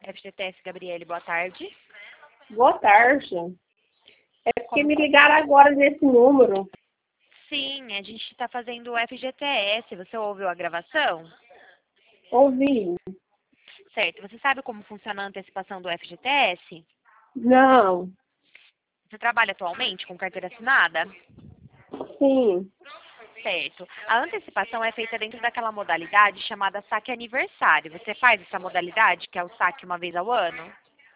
FGTS, Gabriele, boa tarde. Boa tarde. É porque Como me ligaram agora nesse número. Sim, a gente está fazendo o FGTS. Você ouviu a gravação? Ouvi. Certo. Você sabe como funciona a antecipação do FGTS? Não. Você trabalha atualmente com carteira assinada? Sim. Certo. A antecipação é feita dentro daquela modalidade chamada saque aniversário. Você faz essa modalidade, que é o saque uma vez ao ano?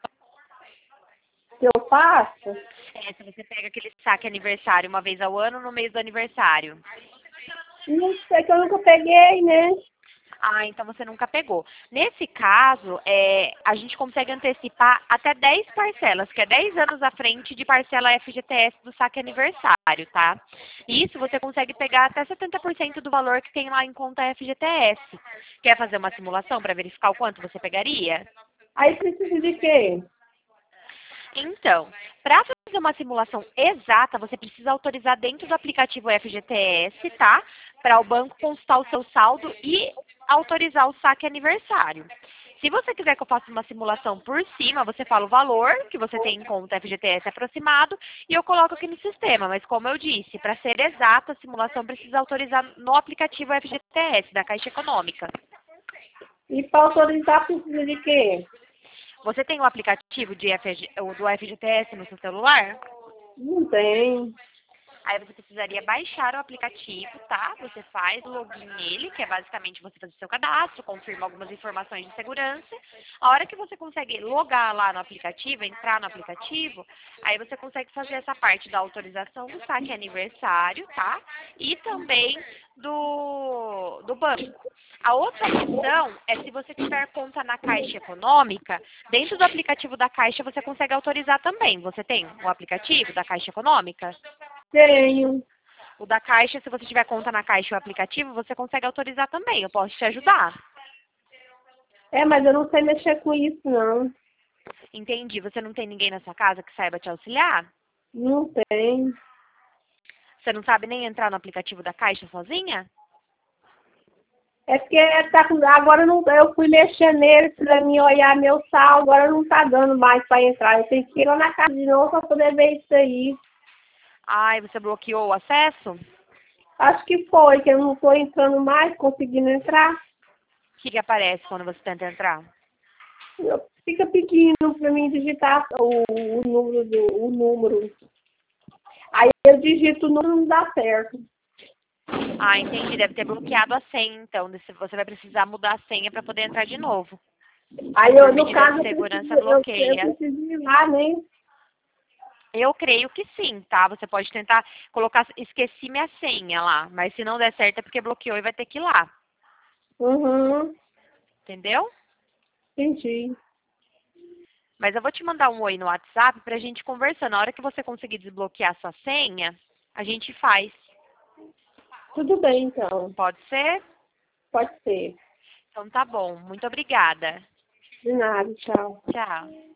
Se eu faço? Se você pega aquele saque aniversário uma vez ao ano no mês do aniversário. Não sei, que eu nunca peguei, né? Ah, então você nunca pegou. Nesse caso, a gente consegue antecipar até 10 parcelas, que é 10 anos à frente de parcela FGTS do saque aniversário, tá? Isso você consegue pegar até 70% do valor que tem lá em conta FGTS. Quer fazer uma simulação para verificar o quanto você pegaria? Aí precisa de quê? Então, para fazer uma simulação exata, você precisa autorizar dentro do aplicativo FGTS, tá? Para o banco consultar o seu saldo e autorizar o saque aniversário. Se você quiser que eu faça uma simulação por cima, você fala o valor que você tem em conta FGTS aproximado e eu coloco aqui no sistema. Mas como eu disse, para ser exata, a simulação precisa autorizar no aplicativo FGTS da Caixa Econômica. E para autorizar precisa de quê? Você tem o aplicativo do FGTS no seu celular? Não tem. Aí você precisaria baixar o aplicativo, tá? Você faz o login nele, que é basicamente você fazer o seu cadastro, confirma algumas informações de segurança. A hora que você consegue logar lá no aplicativo, entrar no aplicativo, aí você consegue fazer essa parte da autorização do saque aniversário, tá? E também do banco. A outra opção é se você tiver conta na Caixa Econômica, dentro do aplicativo da Caixa você consegue autorizar também. Você tem o aplicativo da Caixa Econômica? Tenho. O da Caixa, se você tiver conta na Caixa e o aplicativo, você consegue autorizar também. Eu posso te ajudar. É, mas eu não sei mexer com isso, não. Entendi. Você não tem ninguém na sua casa que saiba te auxiliar? Não tem. Você não sabe nem entrar no aplicativo da Caixa sozinha? É porque agora não, eu fui mexer nele para mim olhar meu sal, agora não tá dando mais para entrar. Eu tenho que ir lá na casa de novo para poder ver isso aí. Ai, você bloqueou o acesso? Acho que foi, que eu não estou entrando mais, conseguindo entrar. O que aparece quando você tenta entrar? Fica pedindo para mim digitar o número. Aí eu digito o número, não dá certo. Ah, entendi. Deve ter bloqueado a senha, então. Você vai precisar mudar a senha para poder entrar de novo. Aí Por eu, no medida de caso, segurança, eu bloqueia. preciso ir lá, né? Eu creio que sim, tá? Você pode tentar colocar, esqueci minha senha lá, mas se não der certo é porque bloqueou e vai ter que ir lá, Uhum, entendeu? entendi. Mas eu vou te mandar um oi no WhatsApp pra gente conversar. Na hora que você conseguir desbloquear sua senha, a gente faz. Tudo bem, então. Pode ser? Pode ser. Então tá bom. Muito obrigada. De nada, tchau. Tchau.